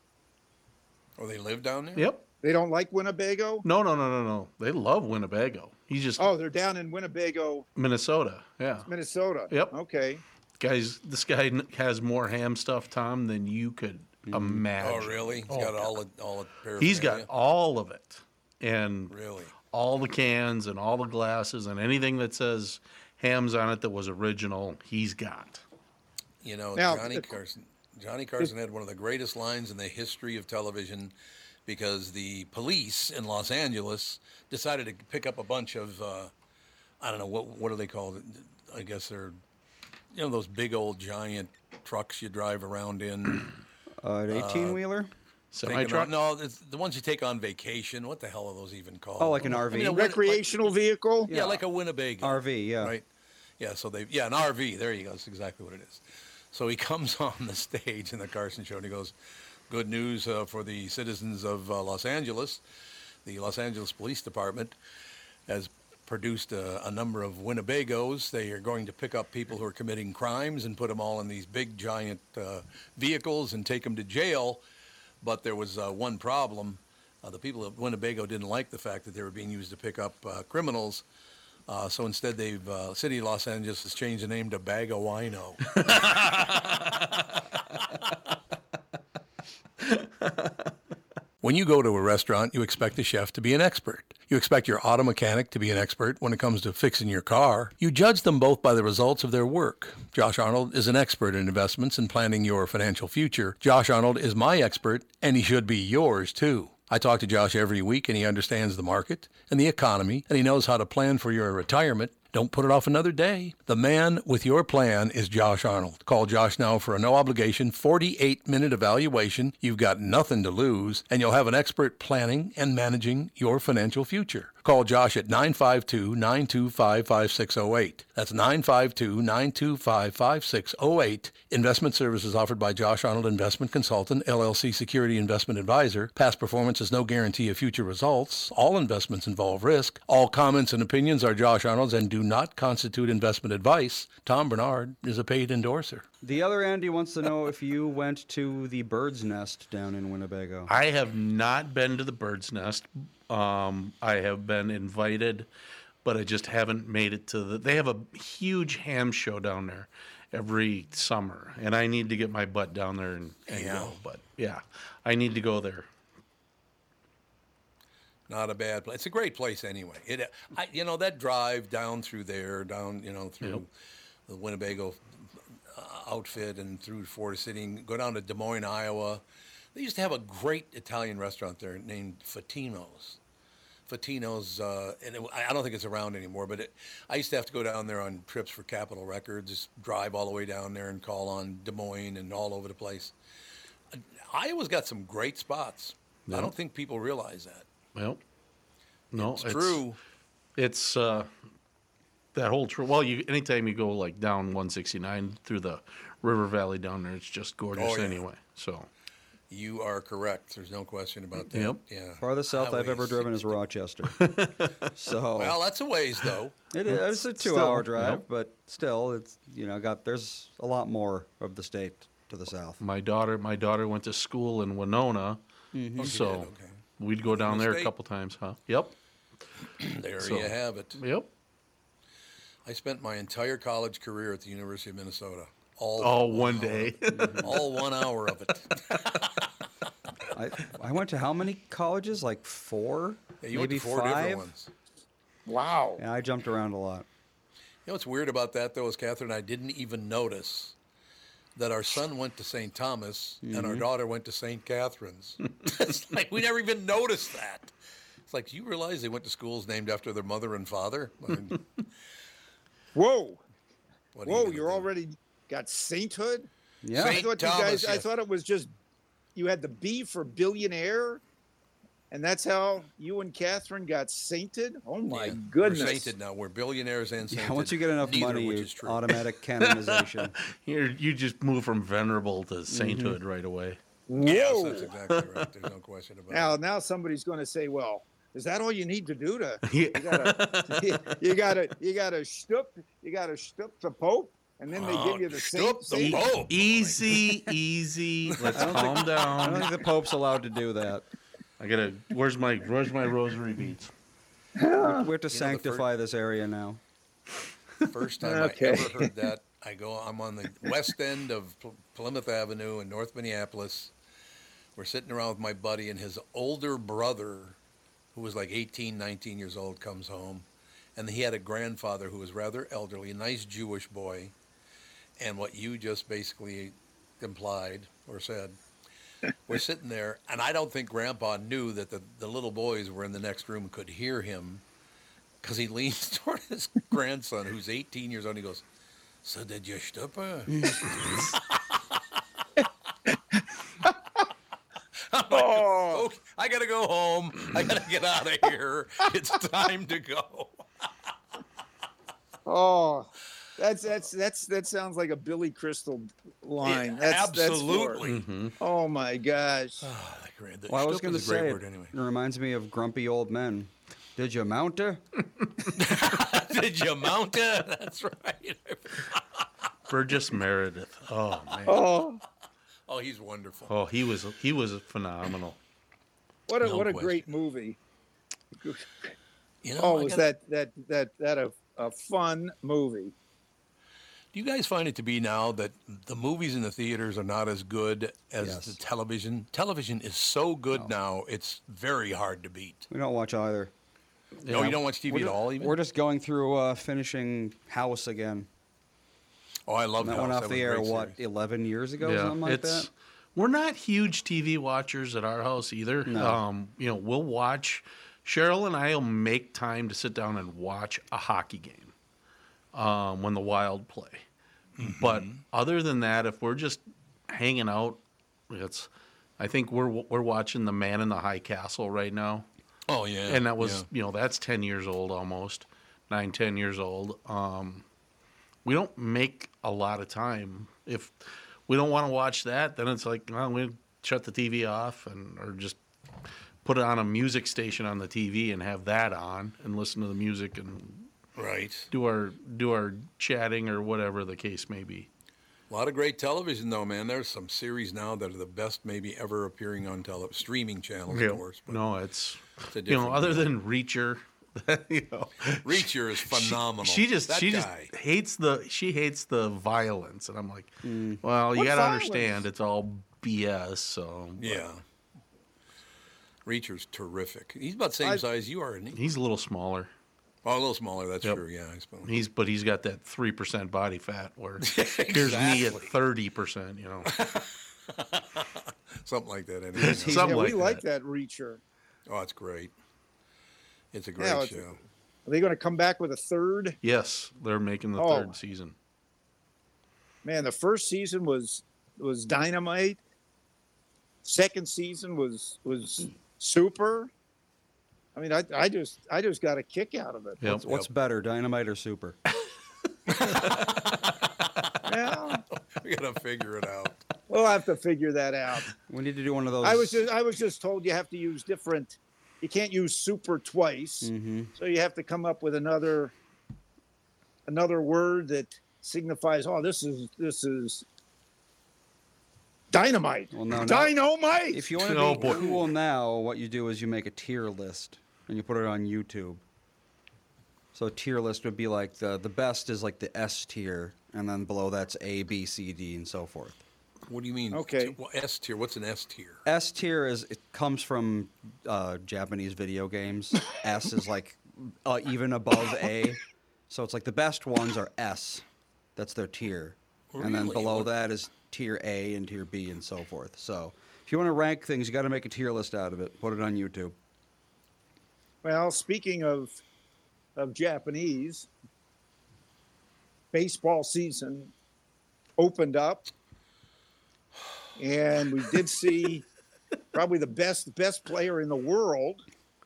oh, they live down there. Yep. They don't like Winnebago. No, no, no, no, no. They love Winnebago. He's just Oh, they're down in Winnebago, Minnesota. Yeah. Minnesota. Yep. Okay. Guys, this guy n- has more ham stuff, Tom, than you could imagine. Oh, really? He's Oh, got God. all the all the He's got paraphernalia? all of it. And Really. all the cans and all the glasses and anything that says hams on it that was original, he's got. You know, Now, Johnny the- Carson. Johnny Carson had one of the greatest lines in the history of television, because the police in Los Angeles decided to pick up a bunch of, uh, I don't know what what are they called? I guess they're, you know, those big old giant trucks you drive around in. Uh, an eighteen wheeler. Semi Taking truck. on- No, it's the ones you take on vacation. What the hell are those even called? Oh, like an I R V? mean, a Win- Recreational vehicle. Yeah, like a Winnebago. R V, yeah. Right. Yeah, so they yeah, an R V. There you go. That's exactly what it is. So he comes on the stage in the Carson show and he goes, "Good news uh, for the citizens of uh, Los Angeles. The Los Angeles Police Department has produced a, a number of Winnebagos. They are going to pick up people who are committing crimes and put them all in these big giant uh, vehicles and take them to jail. But there was uh, one problem. Uh, the people of Winnebago didn't like the fact that they were being used to pick up uh, criminals. Uh, so instead, they've uh, City of Los Angeles has changed the name to Bag of Wino." When you go to a restaurant, you expect the chef to be an expert. You expect your auto mechanic to be an expert when it comes to fixing your car. You judge them both by the results of their work. Josh Arnold is an expert in investments and planning your financial future. Josh Arnold is my expert, and he should be yours too. I talk to Josh every week, and he understands the market and the economy, and he knows how to plan for your retirement. Don't put it off another day. The man with your plan is Josh Arnold. Call Josh now for a no-obligation forty-eight minute evaluation. You've got nothing to lose, and you'll have an expert planning and managing your financial future. Call Josh at nine five two, nine two five, five six zero eight. That's nine five two, nine two five, five six zero eight. Investment services offered by Josh Arnold Investment Consultant, L L C Security Investment Advisor. Past performance is no guarantee of future results. All investments involve risk. All comments and opinions are Josh Arnold's and do not constitute investment advice. Tom Bernard is a paid endorser. The other Andy wants to know if you went to the Bird's Nest down in Winnebago. I have not been to the Bird's Nest. Um, I have been invited, but I just haven't made it to the. They have a huge ham show down there every summer, and I need to get my butt down there and, and Yeah. go. But yeah, I need to go there. Not a bad place. It's a great place anyway. It, I, you know, that drive down through there, down, you know, through Yep. the Winnebago uh, outfit and through Forest City, and go down to Des Moines, Iowa. They used to have a great Italian restaurant there named Fatino's. Fatino's, uh, and it, I don't think it's around anymore, but it, I used to have to go down there on trips for Capitol Records, just drive all the way down there and call on Des Moines and all over the place. Uh, Iowa's got some great spots. I Yeah. don't think people realize that. Well, no, It's true. It's uh, that whole true. Well, you anytime you go like down one sixty-nine through the river valley down there, it's just gorgeous Oh, yeah. anyway. So You are correct. There's no question about that. Yep. Yeah. Farthest south I've Highway ever driven is sixty. Rochester. So Well, that's a ways though. it is it's a Still, two-hour drive, yep. but still, it's you know got there's a lot more of the state to the south. My daughter, my daughter went to school in Winona, Oh, she so did, okay. we'd go down there a State? couple times, huh? Yep. There So- you have it. Yep. I spent my entire college career at the University of Minnesota. All Oh, for one hour. day. All one hour of it. I I went to how many colleges? Like four, Yeah, you maybe went to four five. different ones. Wow. Yeah, I jumped around a lot. You know what's weird about that, though, is Catherine and I didn't even notice that our son went to Saint Thomas and our daughter went to Saint Catherine's. It's like we never even noticed that. It's like, do you realize they went to schools named after their mother and father? I mean, Whoa. what are Whoa, you gonna you're do? already got sainthood? Yeah, I Saint thought you Thomas, guys I yes. thought it was just you had the B for billionaire, and that's how you and Catherine got sainted? Oh my Yeah, goodness. We're sainted now. We're billionaires and sainted. yeah. Once you get enough neither money, which you is true. automatic canonization. You're, you just move from venerable to sainthood right away. Yes, Whoa. that's exactly right. There's no question about Now, it. now somebody's going to say, "Well, is that all you need to do to? Yeah. You gotta, you gotta, you gotta shtup, you gotta shtup the Pope, and then they Oh, give you the shtup saint." the saint- Pope. Easy, easy. Let's calm I don't down. think the Pope's allowed to do that. I gotta. Where's my Where's my rosary beads? We have to the fir- sanctify this area now. First time Okay. I ever heard that, I go. I'm on the west end of Pl- Plymouth Avenue in North Minneapolis. We're sitting around with my buddy, and his older brother, who was like eighteen, nineteen years old, comes home, and he had a grandfather who was rather elderly, a nice Jewish boy, and what you just basically implied or said. We're sitting there, and I don't think Grandpa knew that the, the little boys were in the next room and could hear him, because he leans toward his grandson, who's eighteen years old, and he goes, "So did you stupper?" I'm like, Oh. "Okay, I gotta go home. I gotta get out of here. It's time to go." Oh, that's that's that's that sounds like a Billy Crystal line. Yeah, That's, that's for- absolutely. oh my gosh. Oh, that great- the Well, I was shtup going to is a great say, word it, anyway. it reminds me of grumpy old men. Did you mount her? Did you mount it? That's right. Burgess Meredith. Oh man. Oh, Oh, he's wonderful. Oh, he was he was phenomenal. what a No what a question. great movie. You know, Oh, I was gotta- that that that that a a fun movie? Do you guys find it to be now that the movies in the theaters are not as good as Yes. the television? Television is so good now; it's very hard to beat. We don't watch either. No, you don't watch T V We're at ju- all, even. We're just going through uh, finishing House again. Oh, I love That House. went off That the was a air, great what, series. eleven years ago? Yeah, something like it's that? we're not huge T V watchers at our house either. No. Um, you know, we'll watch. Cheryl and I will make time to sit down and watch a hockey game um, when the Wild play. But other than that, if we're just hanging out, it's. I think we're we're watching The Man in the High Castle right now, Oh yeah, and that was yeah. you know that's ten years old almost, nine ten years old. Um, we don't make a lot of time. If we don't want to watch that, then it's like, well, we shut the T V off and or just put it on a music station on the T V and have that on and listen to the music and right. do our do our chatting or whatever the case may be. A lot of great television, though, man. There's some series now that are the best, maybe ever appearing on tele streaming channels, Yeah. of course. But No, it's it's a you know different other deal. than Reacher, you know, Reacher is phenomenal. She just that she guy. just hates the she hates the violence, and I'm like, well, you What got to violence? understand it's all B S. So but Yeah. Reacher's terrific. He's about the same I- size you are, isn't he? he's a little smaller. Oh, a little smaller. That's Yep. true. Yeah, I suppose. He's but he's got that three percent body fat where here's me at Exactly. thirty percent. You know, Something like that. Anyway. Yeah, Something we like like that. that Reacher. Oh, it's great. It's a great Yeah, it's- show. Are they going to come back with a third? yes, they're making the Oh. third season. Man, the first season was was dynamite. Second season was was super. I mean, I, I just I just got a kick out of it. Yep. What's, what's better, Dynamite or Super? Yeah. We gotta figure it out. We'll have to figure that out. We need to do one of those. I was just I was just told you have to use different. You can't use super twice, mm-hmm. so you have to come up with another another word that signifies. Oh, this is this is dynamite. Well, no, dynamite. If you want to Oh, be boy. cool now, what you do is you make a tier list and you put it on YouTube. So a tier list would be like the the best is like the S tier, and then below that's A, B, C, D, and so forth. What do you mean? Okay. Well, S tier. What's an S tier? S tier is it comes from uh, Japanese video games. S is like uh, even above A, so it's like the best ones are S. That's their tier, and then Really? below that is tier A and tier B and so forth. So if you want to rank things, you got to make a tier list out of it. Put it on YouTube. Well, speaking of of Japanese, baseball season opened up, and we did see probably the best best player in the world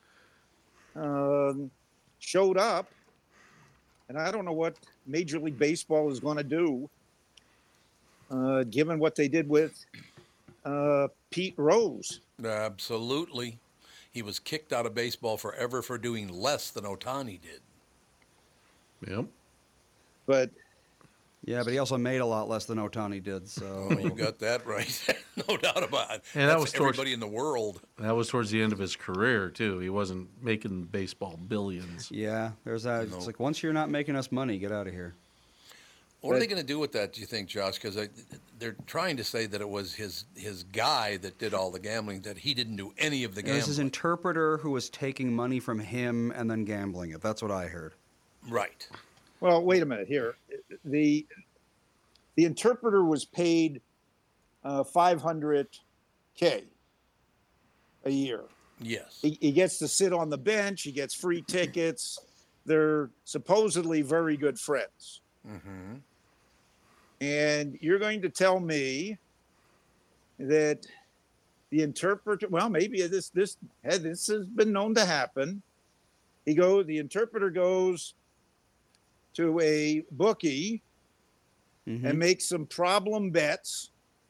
um, showed up, and I don't know what Major League Baseball is going to do, uh, given what they did with uh, Pete Rose. Absolutely. He was kicked out of baseball forever for doing less than Ohtani did. Yep. But Yeah, but he also made a lot less than Ohtani did. So Oh, you got that right. No doubt about it. And that That's was towards- everybody in the world. That was towards the end of his career too. He wasn't making baseball billions. yeah, there's that. No. It's like once you're not making us money, get out of here. What are But- they going to do with that, do you think, Josh? Because they're trying to say that it was his his guy that did all the gambling, that he didn't do any of the It was his gambling. interpreter who was taking money from him and then gambling it. That's what I heard. Right. Well, wait a minute here. The the interpreter was paid uh, five hundred K a year. Yes. He, he gets to sit on the bench. He gets free tickets. They're supposedly very good friends. Mm-hmm. And you're going to tell me that the interpreter, well, maybe this this hey, this has been known to happen. He go, the interpreter goes to a bookie Mhm. and makes some problem bets,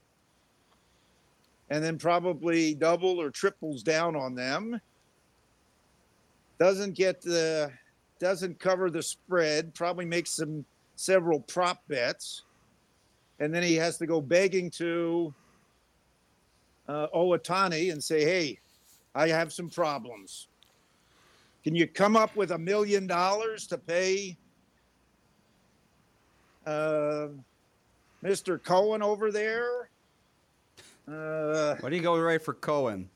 and then probably double or triples down on them. Doesn't get the, doesn't cover the spread. Probably makes some several prop bets, and then he has to go begging to uh, Ohtani and say, "Hey, I have some problems. Can you come up with a million dollars to pay uh, Mister Cohen over there?" Uh, Why do you go right for Cohen?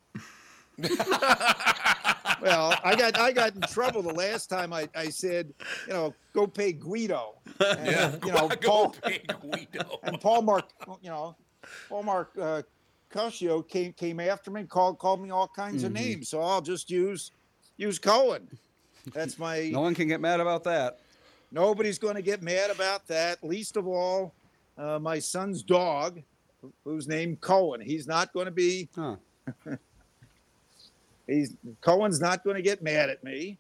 well, I got I got in trouble the last time I, I said, you know, go pay Guido. And, Yeah. you know, go Paul pay Guido. and Paul Mark, you know, Paul Mark uh, Cuscio came came after me and called called me all kinds of names. So I'll just use use Cohen. That's my. No one can get mad about that. Nobody's going to get mad about that. Least of all, uh, my son's dog, who's named Cohen. He's not going to be. Huh. He's Cohen's not going to get mad at me.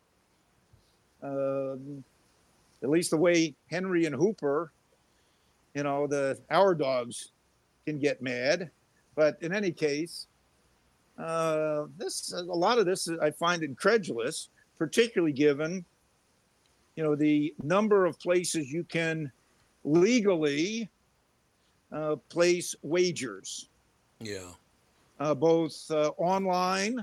Um, at least the way Henry and Hooper, you know, the our dogs can get mad. But in any case, uh, this a lot of this I find incredulous, particularly given, you know, the number of places you can legally uh, place wagers, Yeah. uh, both uh, online,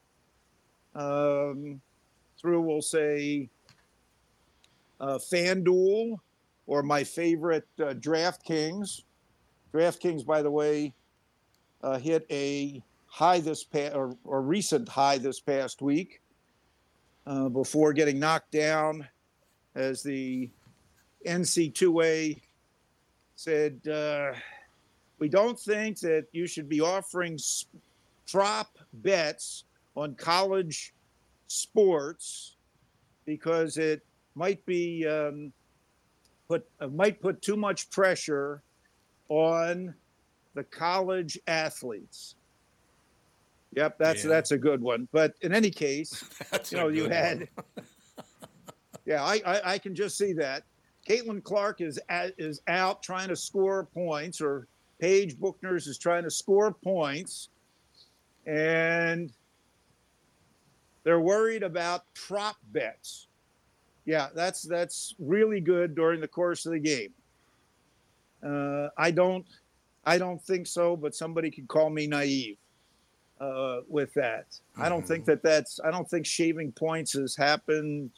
um, through, we'll say, uh, FanDuel, or my favorite, uh, DraftKings. DraftKings, by the way, uh, hit a high this past, or, or recent high this past week, uh, before getting knocked down as the N C two A said, uh, we don't think that you should be offering s- prop bets on college sports because it might be um, put uh, might put too much pressure on the college athletes. Yep, that's Yeah. that's a good one. But in any case, That's you a know, you good had. one. Yeah, I, I, I can just see that. Caitlin Clark is at, is out trying to score points or Paige Buchner's is trying to score points, and they're worried about prop bets. Yeah, that's that's really good during the course of the game. Uh, I don't, I don't think so, but somebody could call me naive uh, with that. Mm-hmm. I don't think that that's. I don't think shaving points has happened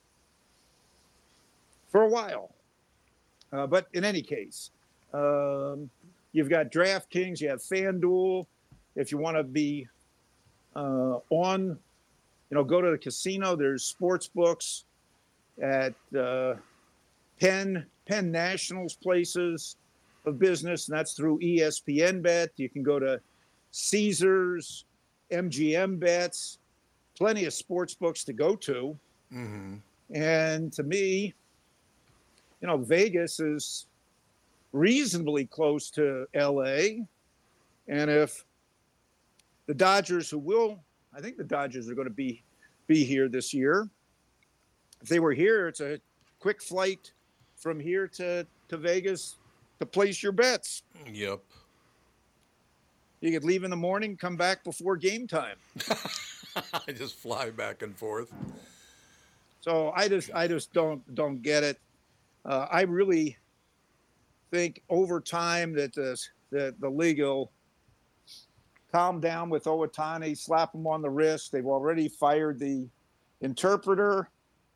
for a while. Uh, but in any case, um, you've got DraftKings, you have FanDuel. If you want to be uh, on, you know, go to the casino. There's sports books at uh, Penn, Penn Nationals places of business, and that's through E S P N Bet. You can go to Caesars, M G M Bets, plenty of sports books to go to. Mm-hmm. And to me, you know, Vegas is reasonably close to L A. And if the Dodgers, who will, I think the Dodgers are going to be be here this year. If they were here, it's a quick flight from here to, to Vegas to place your bets. Yep. You could leave in the morning, come back before game time. I just fly back and forth. So I just I just don't don't get it. Uh, I really think over time that the, the, the league will calm down with Ohtani, slap him on the wrist. They've already fired the interpreter.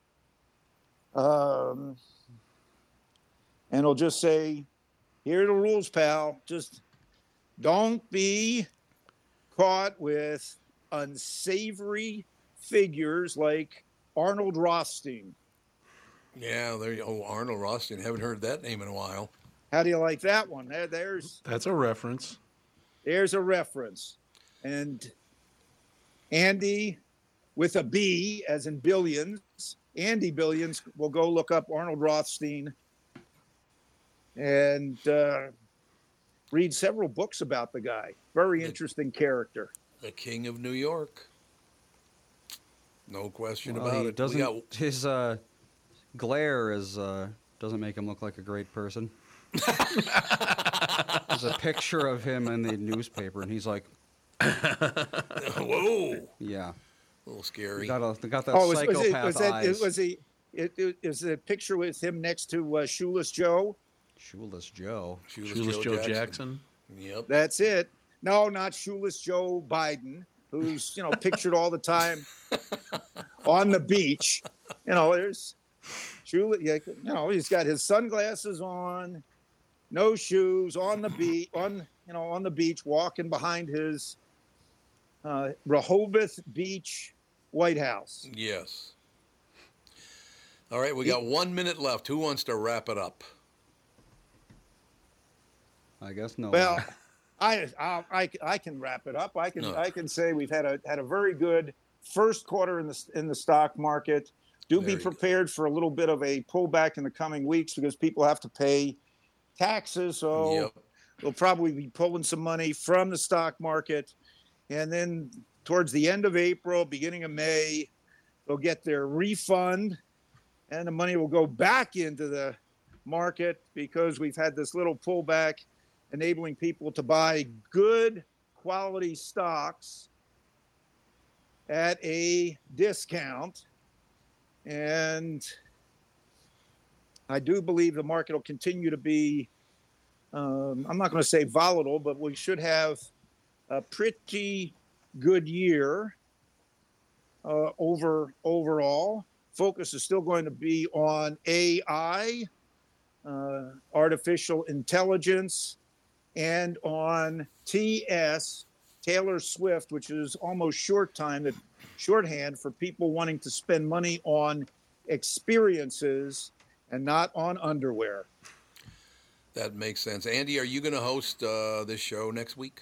Um, and he'll just say, here are the rules, pal. Just don't be caught with unsavory figures like Arnold Rothstein. Yeah, there you go. Oh, Arnold Rothstein. Haven't heard that name in a while. How do you like that one? There, there's That's a reference. There's a reference. And Andy with a B, as in billions, Andy Billions, will go look up Arnold Rothstein and uh, read several books about the guy. Very interesting character. The King of New York. No question well, about he it. Doesn't, got... His uh, glare is uh, doesn't make him look like a great person. There's a picture of him in the newspaper, and he's like, whoa. Yeah. A little scary. Got, a, got that oh, psychopath was, was, it, was that, eyes. It, was he? It, it, is the picture with him next to uh, Shoeless Joe? Shoeless Joe. Shoeless, Shoeless Joe, Joe Jackson. Jackson. Yep. That's it. No, not Shoeless Joe Biden, who's, you know, pictured all the time on the beach. You know, there's Shoeless, you know, he's got his sunglasses on, no shoes, on the beach, on, you know, on the beach, walking behind his uh, Rehoboth Beach White House. Yes. All right, we got one minute left. Who wants to wrap it up? I guess no. Well, I, I I I can wrap it up. I can No. I can say we've had a had a very good first quarter in the in the stock market. Do Very be prepared for a little bit of a pullback in the coming weeks because people have to pay taxes. So Yep. they'll probably be pulling some money from the stock market, and then towards the end of April, beginning of May, they'll get their refund, and the money will go back into the market because we've had this little pullback, enabling people to buy good quality stocks at a discount. And I do believe the market will continue to be, um, I'm not going to say volatile, but we should have a pretty good year uh, over overall. Focus is still going to be on A I, uh, artificial intelligence, and on T S, Taylor Swift, which is almost short time, that shorthand for people wanting to spend money on experiences and not on underwear. That makes sense. Andy, are you going to host uh, this show next week?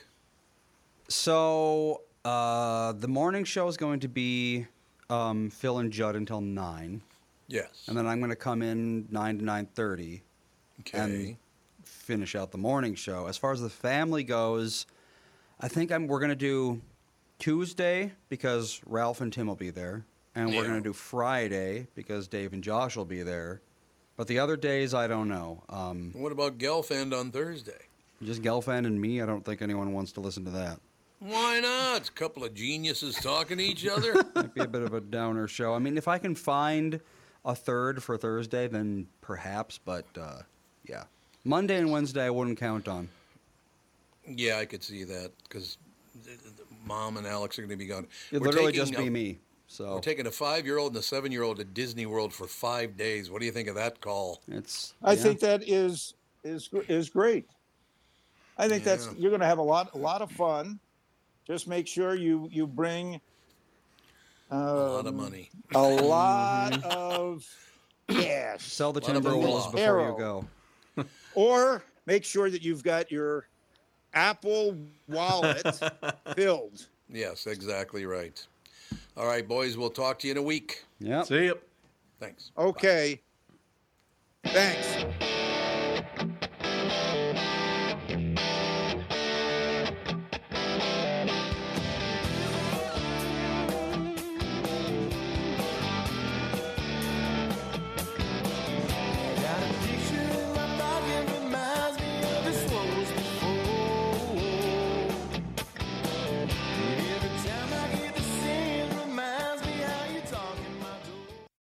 So uh, the morning show is going to be um, Phil and Judd until nine. Yes. And then I'm going to come in nine to nine thirty. Okay. And finish out the morning show. As far as the family goes, I think I'm we're going to do Tuesday because Ralph and Tim will be there. And Yeah. we're going to do Friday because Dave and Josh will be there. But the other days, I don't know. Um, What about Gelfand on Thursday? Just Gelfand and me. I don't think anyone wants to listen to that. Why not? It's a couple of geniuses talking to each other. Might be a bit of a downer show. I mean, if I can find a third for Thursday, then perhaps. But uh, yeah, Monday and Wednesday I wouldn't count on. Yeah, I could see that because Mom and Alex are going to be gone. It'd We're literally taking just be a- me. So We're taking a five-year-old and a seven-year-old to Disney World for five days. What do you think of that call? it's. I yeah. think that is is is great. I think that's Yeah. you're going to have a lot a lot of fun. Just make sure you you bring um, A lot of money. a lot of cash, Sell the Lot of Timberwolves moolah. before Arrow. you go. or make sure that you've got your Apple Wallet filled. Yes, exactly right. All right, boys, we'll talk to you in a week. Yep. See you. Thanks. Okay. Thanks.